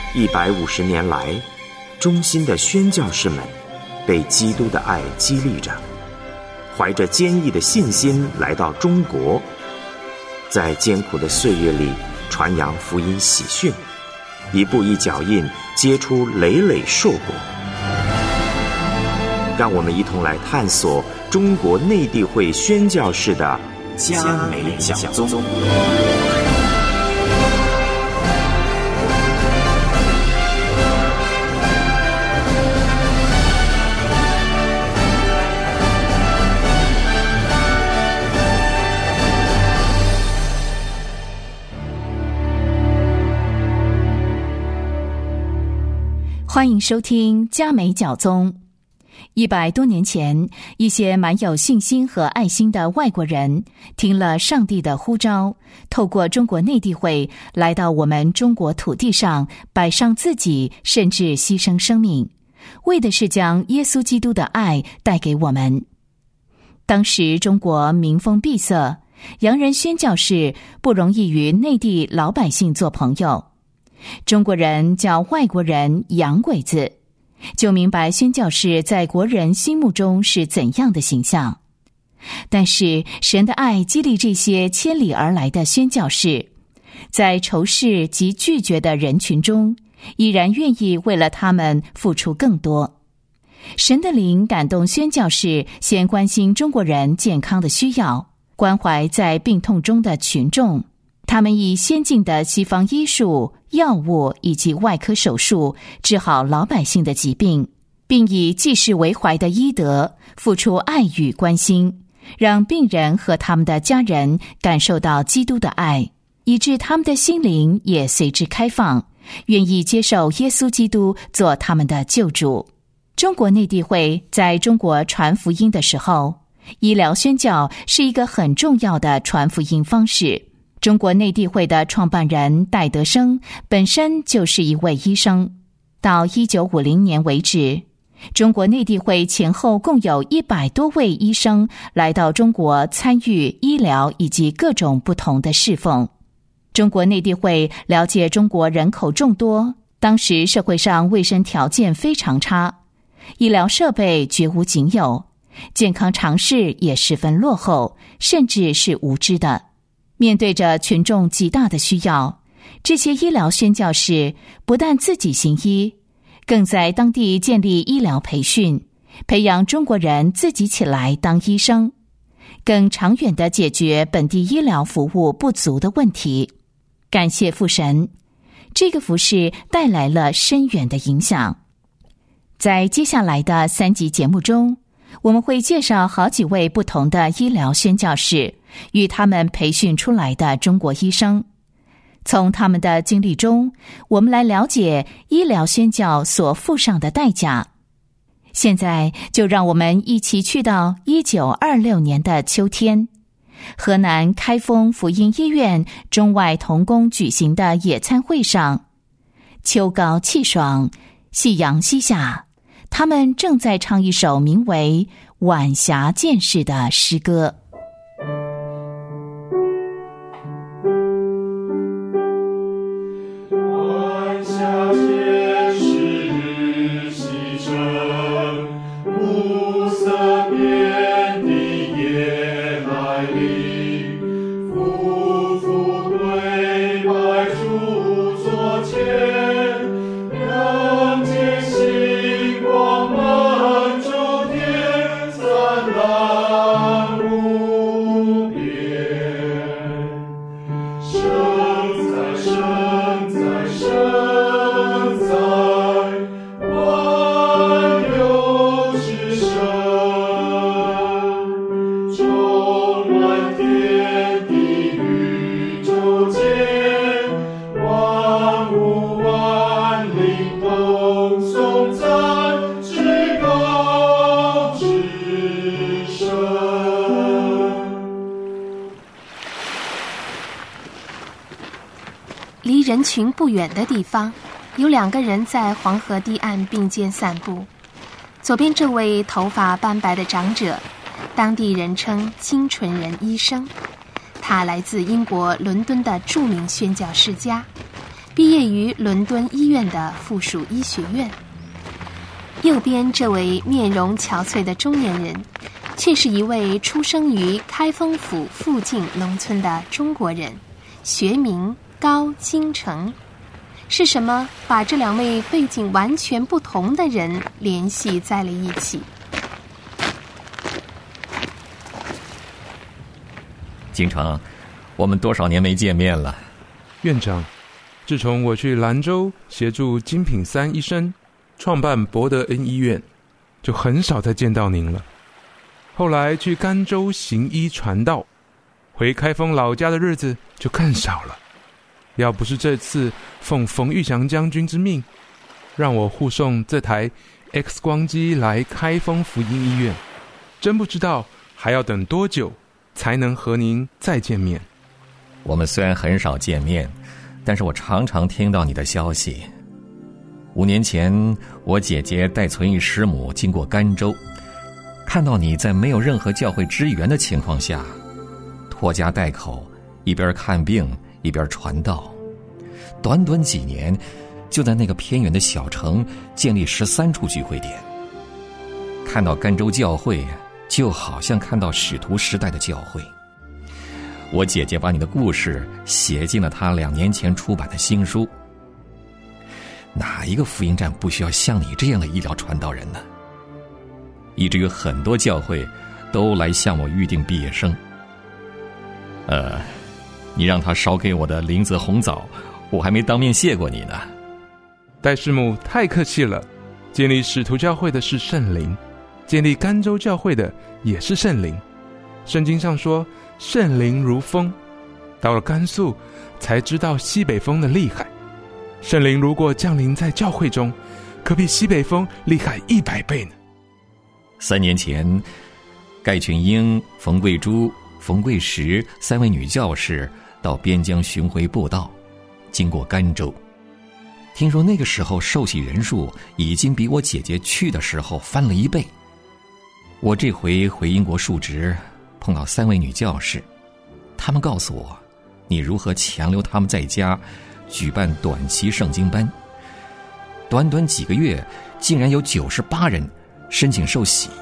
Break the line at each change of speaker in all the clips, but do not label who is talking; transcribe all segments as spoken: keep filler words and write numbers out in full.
一百五十年来，忠心的宣教士们被基督的爱激励着，怀着坚毅的信心来到中国，在艰苦的岁月里传扬福音喜讯，一步一脚印结出累累硕果。让我们一同来探索中国内地会宣教士的嘉美讲宗。
欢迎收听嘉美讲宗。一百多年前，一些蛮有信心和爱心的外国人听了上帝的呼召，透过中国内地会来到我们中国土地上，摆上自己，甚至牺牲生命，为的是将耶稣基督的爱带给我们。当时中国民风闭塞，洋人宣教士不容易与内地老百姓做朋友，中国人叫外国人洋鬼子，就明白宣教士在国人心目中是怎样的形象。但是神的爱激励这些千里而来的宣教士，在仇视及拒绝的人群中，依然愿意为了他们付出更多。神的灵感动宣教士先关心中国人健康的需要，关怀在病痛中的群众。他们以先进的西方医术、药物以及外科手术治好老百姓的疾病，并以济世为怀的医德付出爱与关心，让病人和他们的家人感受到基督的爱，以致他们的心灵也随之开放，愿意接受耶稣基督做他们的救主。中国内地会在中国传福音的时候，医疗宣教是一个很重要的传福音方式。中国内地会的创办人戴德生本身就是一位医生。到一九五零年为止，中国内地会前后共有一百多位医生来到中国参与医疗以及各种不同的侍奉。中国内地会了解中国人口众多，当时社会上卫生条件非常差，医疗设备绝无仅有，健康常识也十分落后，甚至是无知的。面对着群众极大的需要，这些医疗宣教士不但自己行医，更在当地建立医疗培训，培养中国人自己起来当医生，更长远地解决本地医疗服务不足的问题。感谢父神，这个服事带来了深远的影响。在接下来的三集节目中，我们会介绍好几位不同的医疗宣教士与他们培训出来的中国医生。从他们的经历中，我们来了解医疗宣教所付上的代价。现在就让我们一起去到一九二六年的秋天，河南开封福音医院中外同工举行的野餐会上，秋高气爽，夕阳西下，他们正在唱一首名为《晚霞剑士》的诗歌。
晚霞剑士西征，暮色遍地夜来临，夫妇跪拜主座前，两肩星光满周天，灿烂无边。生在生在生在万有之神，充满天地宇宙间，万物万灵同颂赞至高之神。
离人群不远的地方，有两个人在黄河堤岸并肩散步。左边这位头发斑白的长者，当地人称清纯人医生，他来自英国伦敦的著名宣教世家， 毕业于伦敦医院的附属医学院。右边这位面容憔悴的中年人，却是一位出生于开封府附近农村的中国人，学名高京成。是什么把这两位背景完全不同的人联系在了一起？
京城，我们多少年没见面了？
院长，自从我去兰州协助金品三医生创办博德恩医院，就很少再见到您了。后来去甘州行医传道，回开封老家的日子就更少了。要不是这次奉冯玉祥将军之命，让我护送这台 X 光机来开封福音医院，真不知道还要等多久才能和您再见面。
我们虽然很少见面，但是我常常听到你的消息。五年前，我姐姐带存义师母经过甘州，看到你在没有任何教会支援的情况下，拖家带口，一边看病一边传道。短短几年，就在那个偏远的小城建立十三处聚会点。看到甘州教会，就好像看到使徒时代的教会。我姐姐把你的故事写进了她两年前出版的新书。哪一个福音站不需要像你这样的医疗传道人呢？以至于很多教会都来向我预定毕业生。呃，你让他烧给我的灵泽红枣，我还没当面谢过你呢。
戴师母太客气了，建立使徒教会的是圣灵，建立甘州教会的也是圣灵。圣经上说圣灵如风，到了甘肃才知道西北风的厉害。圣灵如果降临在教会中，可比西北风厉害一百倍呢。
三年前，盖群英、冯桂珠、冯桂石三位女教士到边疆巡回布道，经过甘州。听说那个时候受洗人数已经比我姐姐去的时候翻了一倍。我这回回英国述职，碰到三位女教士，她们告诉我，你如何强留她们在家举办短期圣经班。短短几个月，竟然有九十八人申请受洗。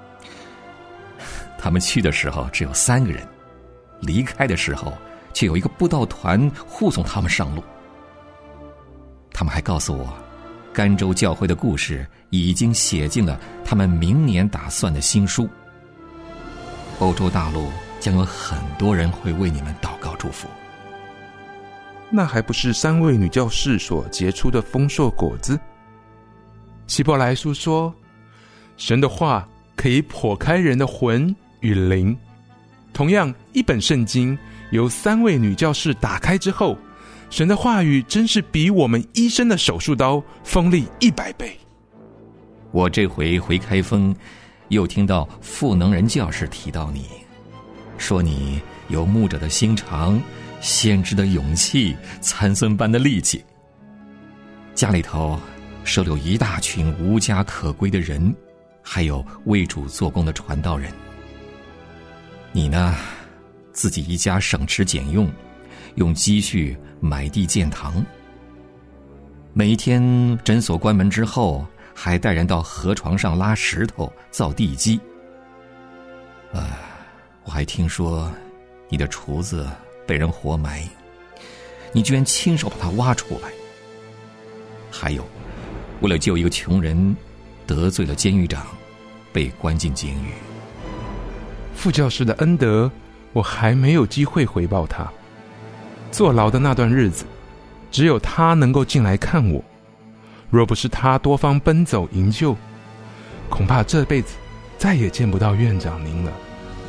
他们去的时候只有三个人，离开的时候却有一个布道团护送他们上路。他们还告诉我，甘州教会的故事已经写进了他们明年打算的新书。欧洲大陆将有很多人会为你们祷告祝福。
那还不是三位女教士所结出的丰硕果子？希伯来书说，神的话可以剖开人的魂与灵。同样，一本圣经由三位女教士打开之后，神的话语真是比我们医生的手术刀锋利一百倍。
我这回回开封，又听到赋能人教士提到你，说你有牧者的心肠，先知的勇气，参孙般的力气。家里头收留一大群无家可归的人，还有为主做工的传道人。你呢，自己一家省吃俭用，用积蓄买地建堂。每一天诊所关门之后，还带人到河床上拉石头造地基。呃，我还听说你的厨子被人活埋，你居然亲手把它挖出来。还有，为了救一个穷人，得罪了监狱长，被关进监狱。
副教师的恩德，我还没有机会回报他。坐牢的那段日子，只有他能够进来看我。若不是他多方奔走营救，恐怕这辈子再也见不到院长您了。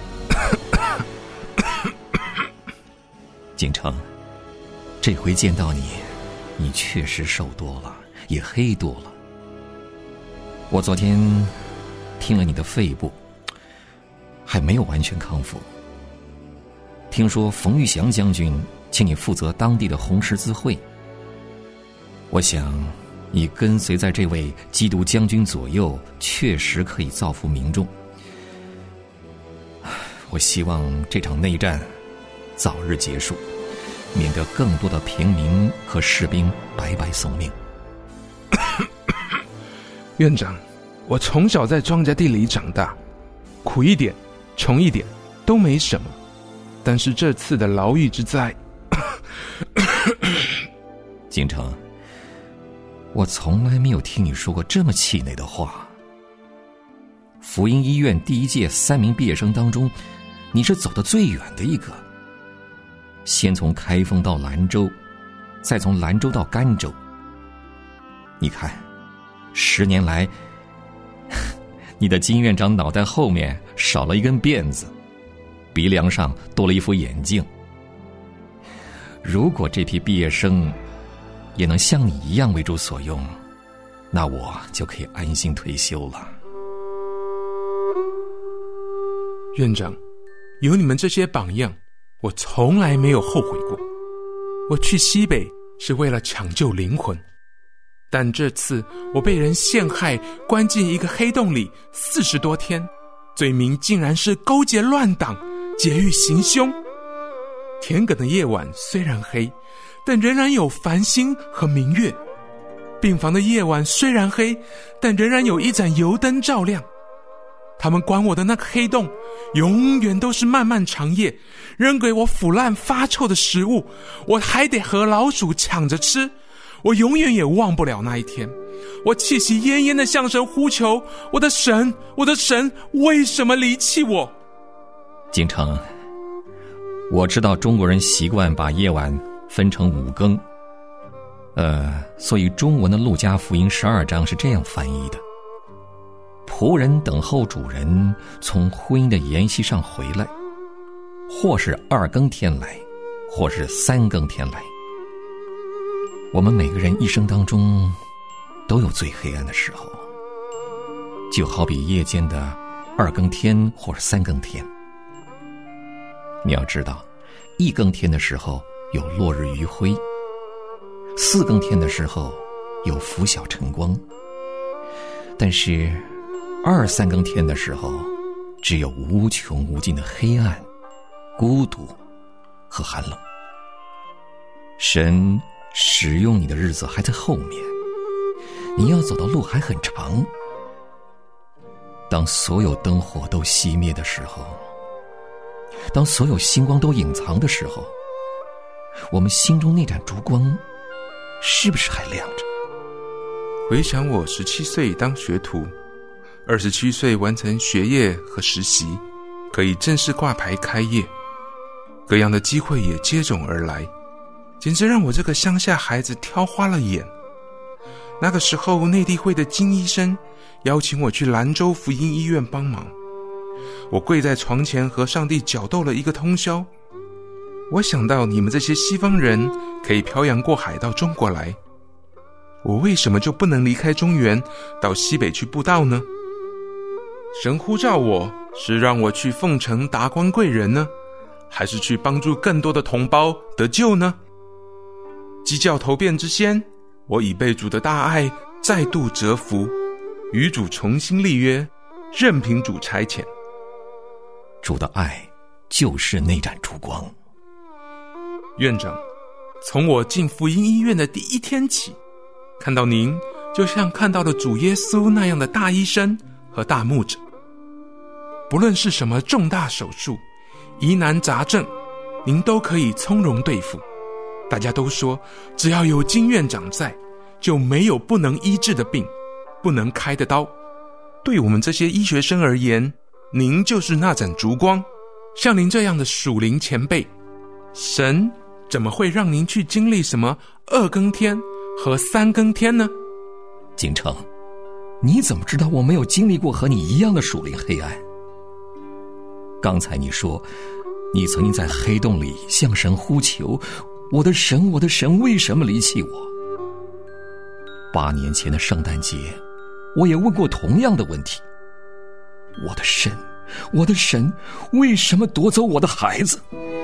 景成，这回见到你，你确实瘦多了，也黑多了。我昨天听了你的肺部，还没有完全康复。听说冯玉祥将军请你负责当地的红十字会，我想你跟随在这位基督将军左右，确实可以造福民众。我希望这场内战早日结束， 免得更多的平民和士兵白白送命。
院长，我从小在庄稼地里长大，苦一点穷一点都没什么，但是这次的牢狱之灾
京城，我从来没有听你说过这么气馁的话。福音医院第一届三名毕业生当中，你是走得最远的一个。先从开封到兰州，再从兰州到甘州。你看，十年来，你的金院长脑袋后面少了一根辫子，鼻梁上多了一副眼镜。如果这批毕业生也能像你一样为主所用，那我就可以安心退休了。
院长，有你们这些榜样，我从来没有后悔过。我去西北是为了抢救灵魂，但这次我被人陷害，关进一个黑洞里四十多天，罪名竟然是勾结乱党，劫狱行凶。田埂的夜晚虽然黑，但仍然有繁星和明月。病房的夜晚虽然黑，但仍然有一盏油灯照亮。他们关我的那个黑洞，永远都是漫漫长夜，扔给我腐烂发臭的食物，我还得和老鼠抢着吃。我永远也忘不了那一天，我气息奄奄地向神呼求，我的神，我的神，为什么离弃我？
京城，我知道中国人习惯把夜晚分成五更，呃，所以中文的路加福音十二章是这样翻译的：仆人等候主人从婚姻的筵席上回来，或是二更天来，或是三更天来。我们每个人一生当中都有最黑暗的时候，就好比夜间的二更天或是三更天。你要知道，一更天的时候有落日余晖，四更天的时候有拂晓晨光，但是二三更天的时候，只有无穷无尽的黑暗、孤独和寒冷。神使用你的日子还在后面，你要走的路还很长。当所有灯火都熄灭的时候，当所有星光都隐藏的时候，我们心中那盏烛光是不是还亮着？
回想我十七岁当学徒，二十七岁完成学业和实习，可以正式挂牌开业，各样的机会也接踵而来，简直让我这个乡下孩子挑花了眼。那个时候，内地会的金医生邀请我去兰州福音医院帮忙，我跪在床前和上帝角斗了一个通宵。我想到你们这些西方人可以漂洋过海到中国来，我为什么就不能离开中原到西北去布道呢？神呼召我是让我去奉承达官贵人呢，还是去帮助更多的同胞得救呢？鸡叫头变之先，我已被主的大爱再度折服，与主重新立约，任凭主差遣。
主的爱就是那盏烛光。
院长，从我进福音医院的第一天起，看到您就像看到了主耶稣那样的大医生和大牧者。不论是什么重大手术、疑难杂症，您都可以从容对付。大家都说，只要有金院长在，就没有不能医治的病，不能开的刀。对我们这些医学生而言，您就是那盏烛光。像您这样的属灵前辈，神怎么会让您去经历什么二更天和三更天呢？
京城，你怎么知道我没有经历过和你一样的属灵黑暗？刚才你说，你曾经在黑洞里向神呼求，我的神，我的神，为什么离弃我？八年前的圣诞节，我也问过同样的问题。我的神，我的神，为什么夺走我的孩子？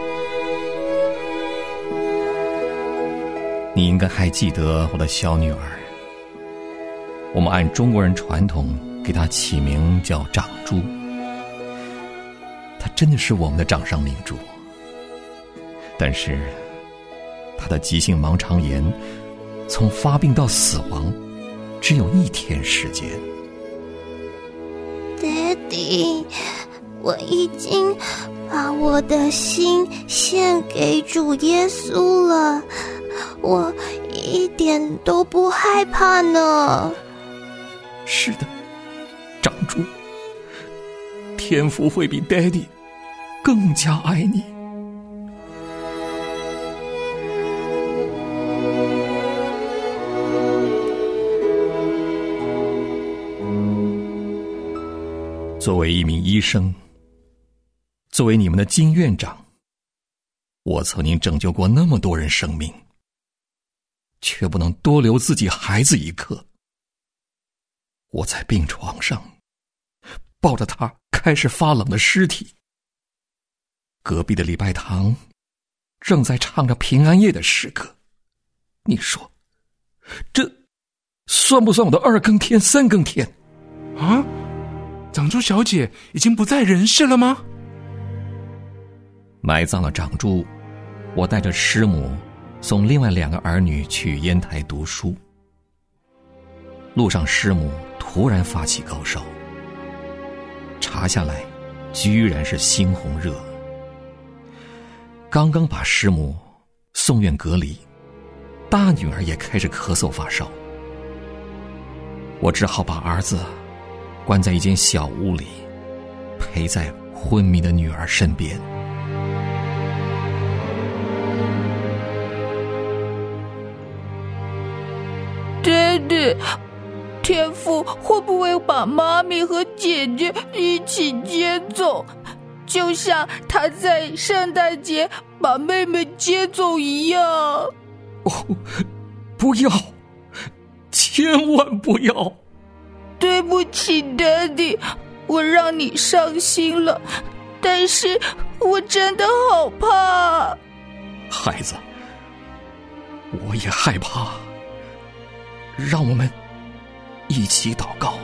你应该还记得我的小女儿，我们按中国人传统给她起名叫长珠。她真的是我们的掌上明珠，但是他的急性盲肠炎从发病到死亡只有一天时间。
Daddy， 我已经把我的心献给主耶稣了，我一点都不害怕呢。
是的，长猪，天父会比 Daddy 更加爱你。作为一名医生，作为你们的金院长，我曾经拯救过那么多人生命，却不能多留自己孩子一刻。我在病床上抱着他开始发冷的尸体，隔壁的礼拜堂正在唱着平安夜的诗歌。你说这算不算我的二更天三更天
啊？长猪小姐已经不在人世了吗？
埋葬了长猪，我带着师母送另外两个儿女去烟台读书。路上师母突然发起高烧，查下来居然是猩红热。刚刚把师母送院隔离，大女儿也开始咳嗽发烧，我只好把儿子关在一间小屋里，陪在昏迷的女儿身边。
爹爹，天父会不会把妈咪和姐姐一起接走，就像他在圣诞节把妹妹接走一样？
哦，不要，千万不要！
对不起 Daddy， 我让你伤心了，但是我真的好怕。
孩子，我也害怕，让我们一起祷告。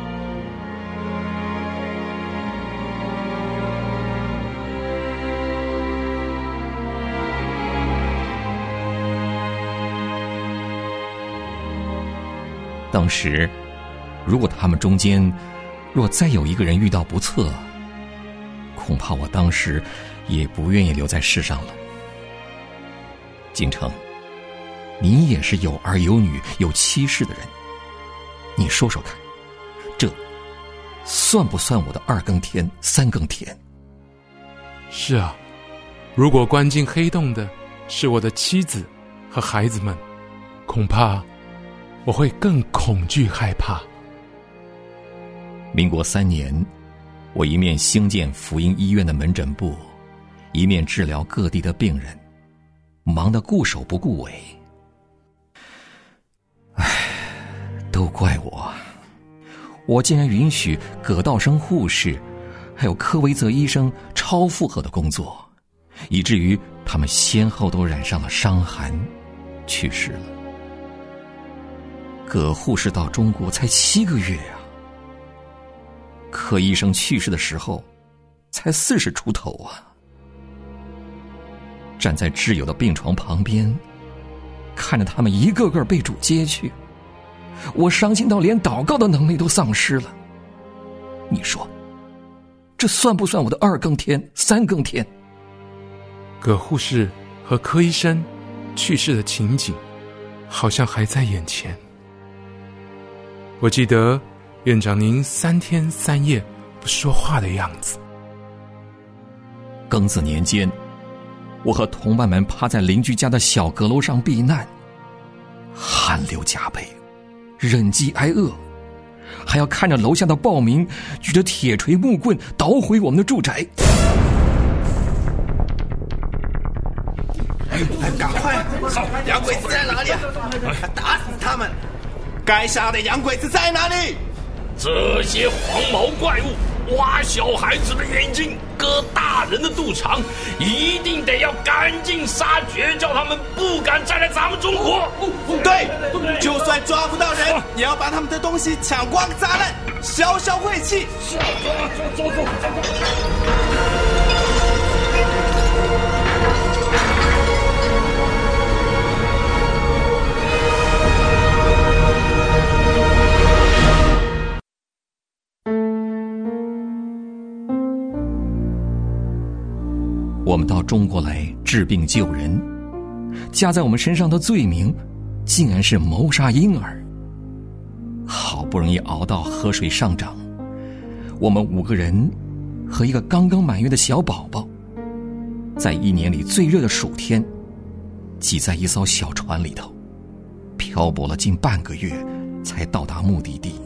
当时如果他们中间若再有一个人遇到不测，恐怕我当时也不愿意留在世上了。锦城，你也是有儿有女有妻室的人，你说说看，这算不算我的二更天三更天？
是啊，如果关进黑洞的是我的妻子和孩子们，恐怕我会更恐惧害怕。
民国三年，我一面兴建福音医院的门诊部，一面治疗各地的病人，忙得顾首不顾尾。唉，都怪我，我竟然允许葛道生护士还有柯维泽医生超负荷的工作，以至于他们先后都染上了伤寒，去世了。葛护士到中国才七个月啊，柯医生去世的时候才四十出头啊。站在挚友的病床旁边，看着他们一个个被主接去，我伤心到连祷告的能力都丧失了。你说这算不算我的二更天三更天？
葛护士和柯医生去世的情景好像还在眼前。我记得院长您三天三夜不说话的样子。
庚子年间，我和同伴们趴在邻居家的小阁楼上避难，汗流浃背，忍饥挨饿，还要看着楼下的暴民举着铁锤木棍捣毁我们的住宅。
赶快！洋鬼子在哪里啊？打死他们！该杀的洋鬼子在哪里？
这些黄毛怪物挖小孩子的眼睛，割大人的肚肠，一定得要赶尽杀绝，叫他们不敢再来咱们中国。
对，就算抓不到人，也要把他们的东西抢光砸烂，消消晦气。
是啊，走走走走走。
到中国来治病救人，加在我们身上的罪名竟然是谋杀婴儿。好不容易熬到河水上涨，我们五个人和一个刚刚满月的小宝宝，在一年里最热的暑天，挤在一艘小船里头，漂泊了近半个月才到达目的地。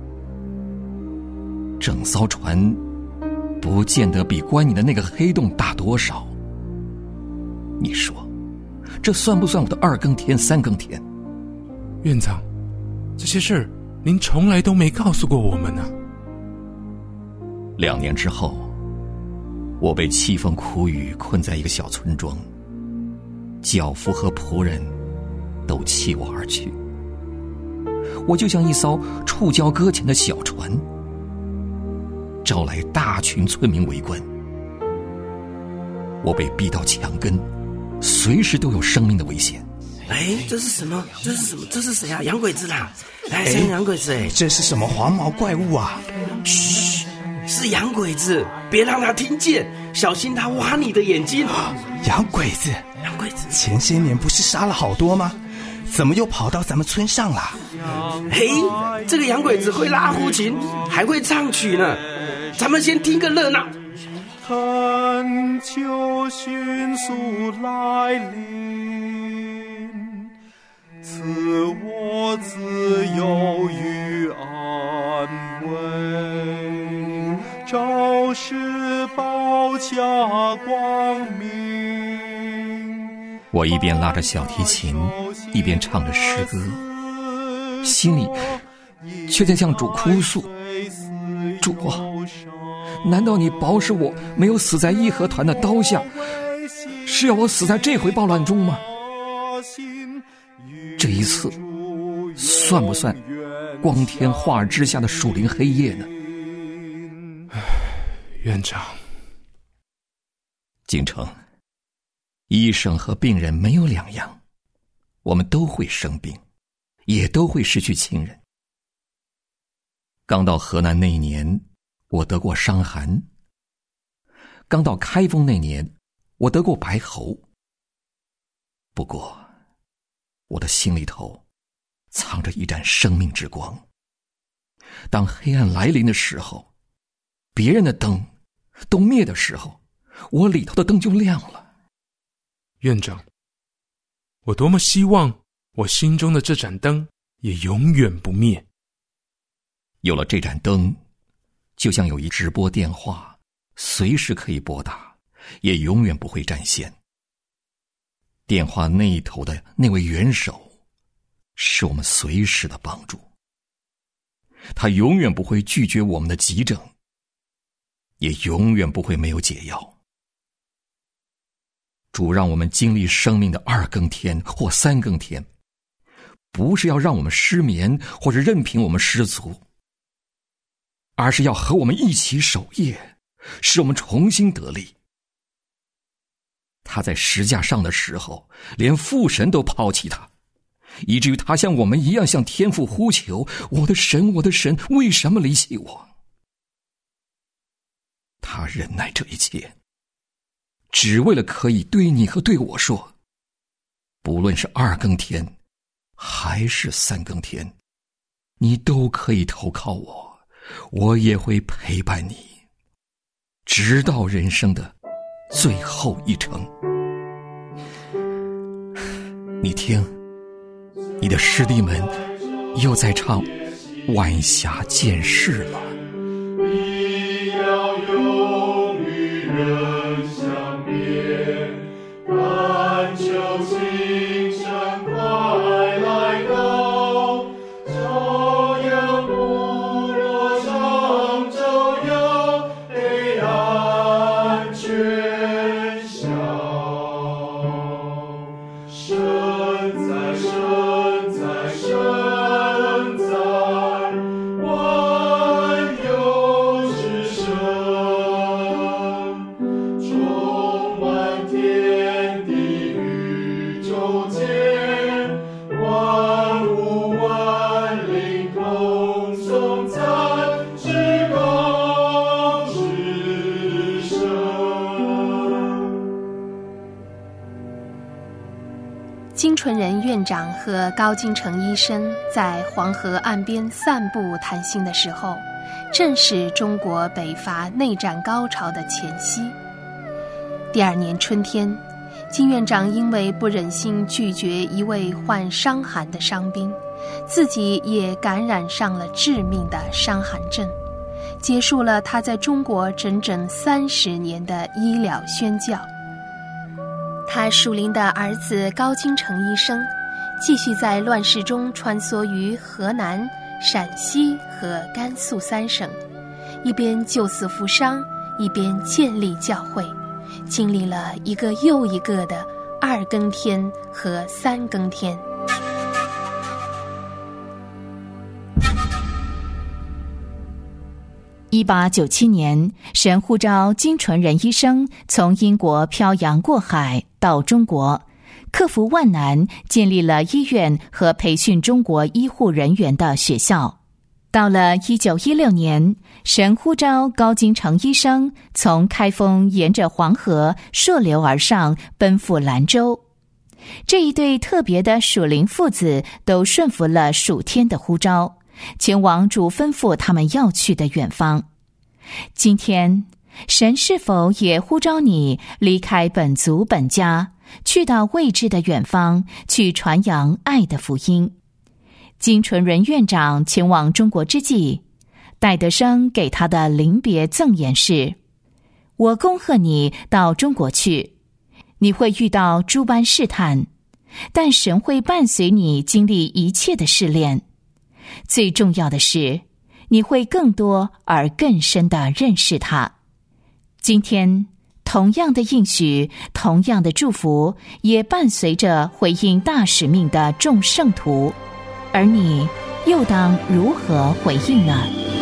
整艘船不见得比关你的那个黑洞大多少。你说，这算不算我的二更天、三更天？
院长，这些事儿您从来都没告诉过我们呢、啊。
两年之后，我被凄风苦雨困在一个小村庄，脚夫和仆人都弃我而去，我就像一艘触礁搁浅的小船，招来大群村民围观。我被逼到墙根，随时都有生命的危险。
哎，这是什么？这是什么？这是谁啊？洋鬼子啦！来，是洋鬼子哎！
这是什么黄毛怪物啊？
嘘，是洋鬼子，别让他听见，小心他挖你的眼睛。
洋鬼子，
洋鬼子，
前些年不是杀了好多吗？怎么又跑到咱们村上了？
嘿，这个洋鬼子会拉胡琴，还会唱曲呢。咱们先听个热闹。
恳求迅速来临，赐我自由与安慰，昭示宝家光明。
我一边拉着小提琴，一边唱着诗歌，心里却在向主哭诉：主啊，难道你保使我没有死在义和团的刀下，是要我死在这回暴乱中吗？这一次算不算光天化日之下的属灵黑夜呢？
院长，
京城，医生和病人没有两样，我们都会生病，也都会失去亲人。刚到河南那一年，我得过伤寒；刚到开封那年，我得过白喉。不过，我的心里头藏着一盏生命之光。当黑暗来临的时候，别人的灯都灭的时候，我里头的灯就亮了。
院长，我多么希望我心中的这盏灯也永远不灭。
有了这盏灯，就像有一直拨电话，随时可以拨打，也永远不会占线。电话那头的那位元首，是我们随时的帮助。他永远不会拒绝我们的急诊，也永远不会没有解药。主让我们经历生命的二更天或三更天，不是要让我们失眠或者任凭我们失足，而是要和我们一起守夜，使我们重新得力。他在石架上的时候，连父神都抛弃他，以至于他像我们一样向天父呼求：我的神，我的神，为什么离弃我？他忍耐这一切，只为了可以对你和对我说，不论是二更天还是三更天，你都可以投靠我，我也会陪伴你，直到人生的最后一程。你听，你的师弟们又在唱晚霞渐逝了。
必要永与人相别，但求清晨快来到，朝阳不落长洲有黑暗全消。神在，神在，神在，万
纯仁院长和高金城医生在黄河岸边散步谈心的时候，正是中国北伐内战高潮的前夕。第二年春天，金院长因为不忍心拒绝一位患伤寒的伤兵，自己也感染上了致命的伤寒症，结束了他在中国整整三十年的医疗宣教。他属灵的儿子高金城医生继续在乱世中穿梭于河南、陕西和甘肃三省，一边救死扶伤，一边建立教会，经历了一个又一个的二更天和三更天。
一八九七年，神呼召金纯仁医生从英国漂洋过海到中国，克服万难，建立了医院和培训中国医护人员的学校。到了一九一六年，神呼召高金城医生从开封沿着黄河溯流而上，奔赴兰州。这一对特别的属灵父子都顺服了属天的呼召，前往主吩咐他们要去的远方。今天，神是否也呼召你离开本族本家，去到未知的远方，去传扬爱的福音？金纯仁院长前往中国之际，戴德生给他的临别赠言是：我恭贺你到中国去，你会遇到诸般试探，但神会伴随你经历一切的试炼。最重要的是，你会更多而更深地认识他。今天，同样的应许，同样的祝福，也伴随着回应大使命的众圣徒，而你又当如何回应呢？